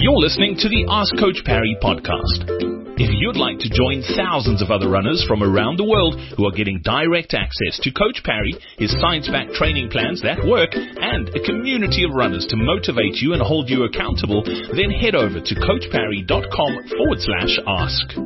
You're listening to the Ask Coach Parry podcast. If you'd like to join thousands of other runners from around the world who are getting direct access to Coach Parry, his science-backed training plans that work, and a community of runners to motivate you and hold you accountable, then head over to coachparry.com/ask.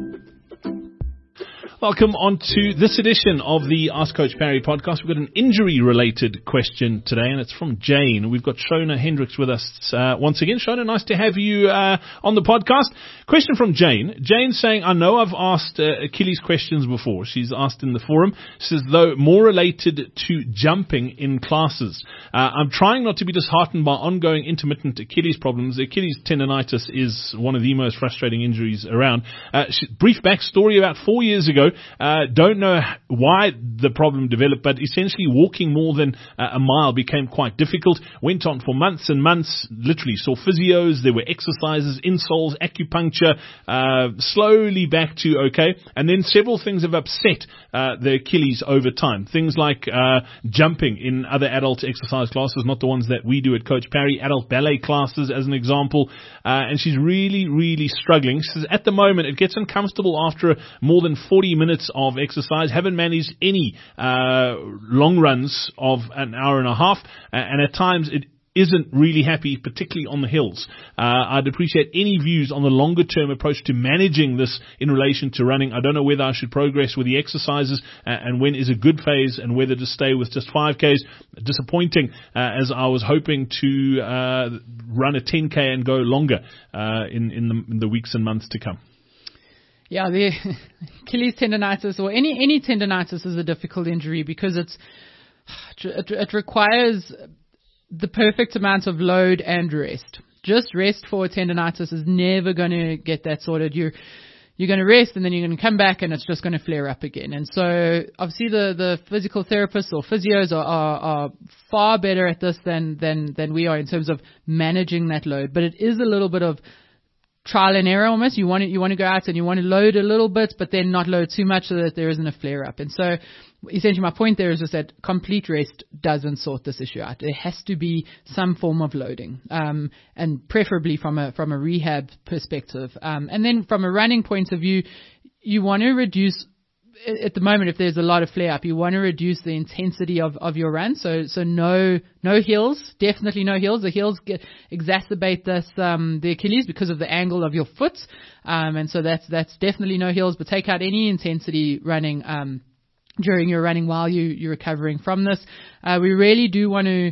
Welcome on to this edition of the Ask Coach Parry podcast. We've got an injury-related question today, and it's from Jane. We've got Shona Hendricks with us once again. Shona, nice to have you on the podcast. Question from Jane. Jane's saying, I know I've asked Achilles questions before. She's asked in the forum. She says, though more related to jumping in classes. I'm trying not to be disheartened by ongoing intermittent Achilles problems. Achilles tendonitis is one of the most frustrating injuries around. Brief backstory, about 4 years ago, don't know why the problem developed, but essentially walking more than a mile became quite difficult. Went on for months and months, literally saw physios, there were exercises, insoles, acupuncture, slowly back to okay. And then several things have upset the Achilles over time. Things like jumping in other adult exercise classes, not the ones that we do at Coach Parry, adult ballet classes as an example. And she's really struggling. She says at the moment it gets uncomfortable after more than 40 minutes of exercise. Haven't managed any long runs of an hour and a half, and at times it isn't really happy, particularly on the hills. I'd appreciate any views on the longer term approach to managing this in relation to running. I don't know whether I should progress with the exercises and when is a good phase, and whether to stay with just 5Ks. Disappointing, as I was hoping to run a 10K and go longer in the weeks and months to come. Yeah, the Achilles tendonitis or any tendonitis is a difficult injury because it requires the perfect amount of load and rest. Just rest for a tendonitis is never going to get that sorted. You're going to rest and then you're going to come back and it's just going to flare up again. And so obviously the physical therapists or physios are far better at this than we are in terms of managing that load. But it is a little bit of trial and error almost. You want to go out and you want to load a little bit, but then not load too much so that there isn't a flare up. And so essentially my point there is just that complete rest doesn't sort this issue out. There has to be some form of loading, and preferably from a rehab perspective. And then from a running point of view, you want to reduce. At the moment, if there's a lot of flare up, you want to reduce the intensity of your run. So no hills, definitely no hills. The hills exacerbate this, the Achilles because of the angle of your foot. And so that's definitely no hills, but take out any intensity running, during your running while you're recovering from this. We really do want to,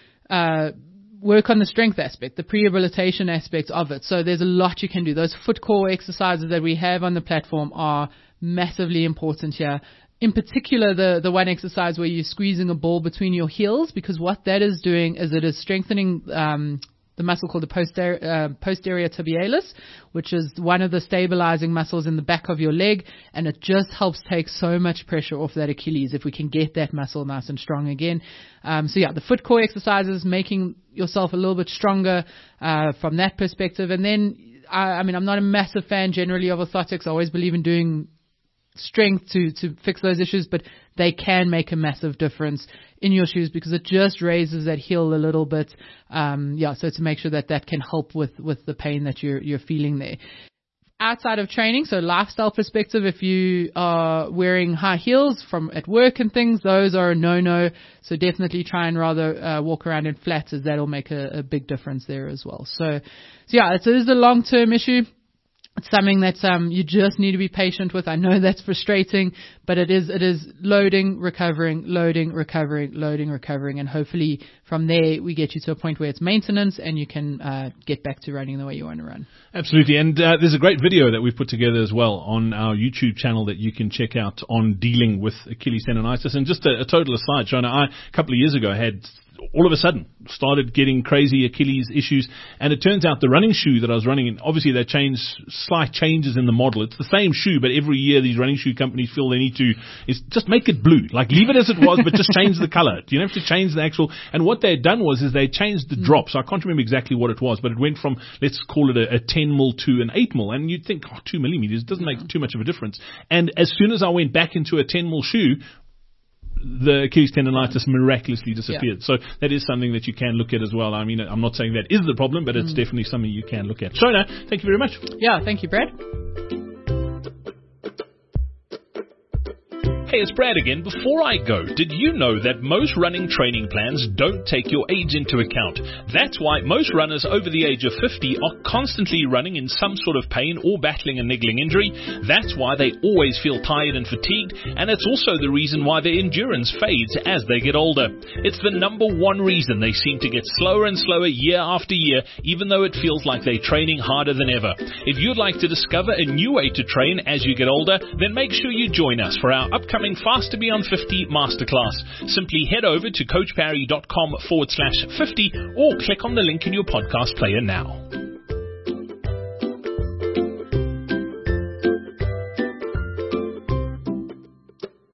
work on the strength aspect, the prehabilitation aspect of it. So there's a lot you can do. Those foot core exercises that we have on the platform are massively important here. In particular, the one exercise where you're squeezing a ball between your heels, because what that is doing is it is strengthening the muscle called the posterior tibialis, which is one of the stabilizing muscles in the back of your leg, and it just helps take so much pressure off that Achilles if we can get that muscle nice and strong again. So yeah, the foot core exercises, making yourself a little bit stronger from that perspective. And then, I mean, I'm not a massive fan generally of orthotics. I always believe in doing strength to fix those issues, but they can make a massive difference in your shoes because it just raises that heel a little bit. So to make sure that can help with the pain that you're feeling there. Outside of training, so lifestyle perspective, if you are wearing high heels at work and things, those are a no-no. So definitely try and rather walk around in flats, as that'll make a big difference there as well. So yeah, it is a long-term issue. It's something that you just need to be patient with. I know that's frustrating, but it is loading, recovering, and hopefully from there we get you to a point where it's maintenance and you can get back to running the way you want to run. Absolutely, and there's a great video that we've put together as well on our YouTube channel that you can check out on dealing with Achilles tendonitis. And just a total aside, Shona, a couple of years ago had all of a sudden started getting crazy Achilles issues, and it turns out the running shoe that I was running in, obviously they changed, slight changes in the model. It's the same shoe, but every year these running shoe companies feel they need to is just make it blue, like leave it as it was, but just change the color. You don't have to change the actual. And what they had done was they changed the drop. So I can't remember exactly what it was, but it went from, let's call it a 10 mil to an 8 mil, and you'd think 2 millimeters doesn't make too much of a difference. And as soon as I went back into a 10 mil shoe, the Achilles tendonitis miraculously disappeared. So that is something that you can look at as well. I mean, I'm not saying that is the problem, but it's definitely something you can look at. Shona, thank you very much. Yeah, thank you, Brad. Hey, it's Brad again. Before I go, did you know that most running training plans don't take your age into account? That's why most runners over the age of 50 are constantly running in some sort of pain or battling a niggling injury. That's why they always feel tired and fatigued, and it's also the reason why their endurance fades as they get older. It's the number one reason they seem to get slower and slower year after year, even though it feels like they're training harder than ever. If you'd like to discover a new way to train as you get older, then make sure you join us for our upcoming Faster Beyond 50 Masterclass. Simply head over to coachparry.com/50 or click on the link in your podcast player now.